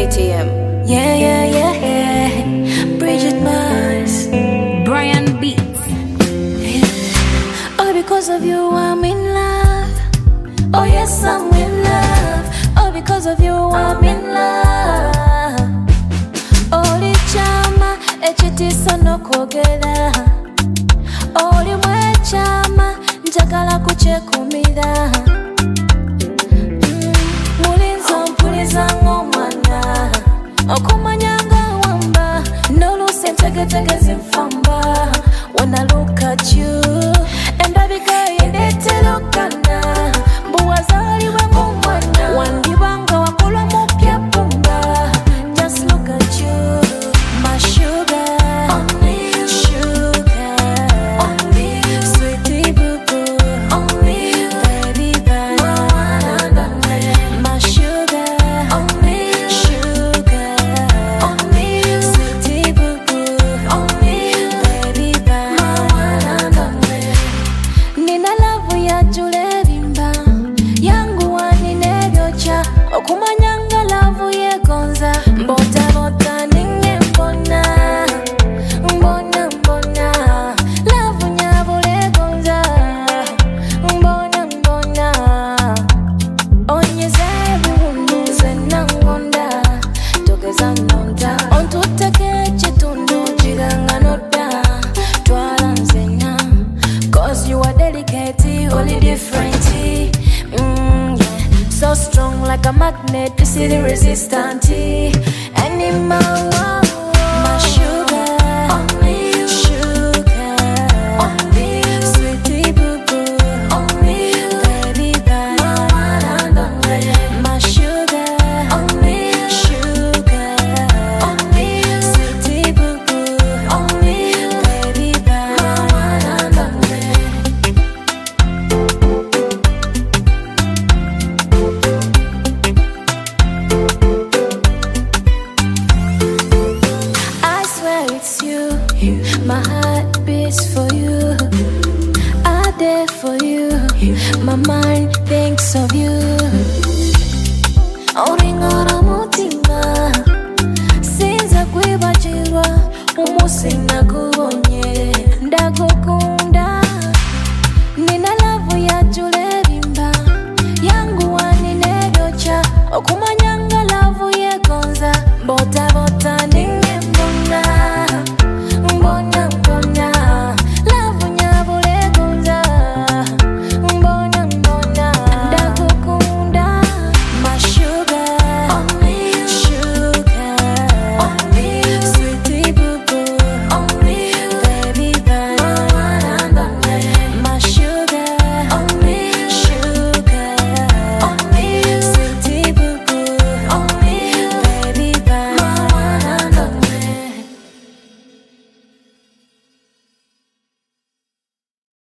ATM. Yeah. Bridget Mars, Brian Beats. All because of you I'm in love. Oh yes, I'm in love. All because of you I'm in love. Oli chama echitisa nokwogera. Oli mwechama njagala kuchekumira. Mulinzo mpuliza ng'omwana okumanyanga wamba noluse ntegedege zimfamba. When I look at you and I become netelokana buwazaliwe mumwana wandibanga wakula mupya pumba. Just look at you, my sugar, only you. Sugar, only you. Sweetie boo boo, only you. Baby banana, my sugar, only you. Sugar, only you. Sweetie boo boo, only you. Baby banana, nina love ya julebimba yangu waninebyocha okumanyanga love yegonza mbota ninge mbona love nyabulegonza mbona onyeze bulunduze nangonda togeza nonda ontuteke ekitundu giranga nodda twala nzenya. Cause you are delicate, only different. Yeah. So strong like a magnet, you see the resistant. Animal, my sugar, only you. Sugar, only you. Sweetie boo boo, only you. Baby banana, my sugar, only you. Sugar, only you. Sweetie boo boo, only you. Baby banana. I swear it's you. My heart beats for you. I dare for you. My mind thinks of you. Oringara mutima sinza kwibagirwa umusi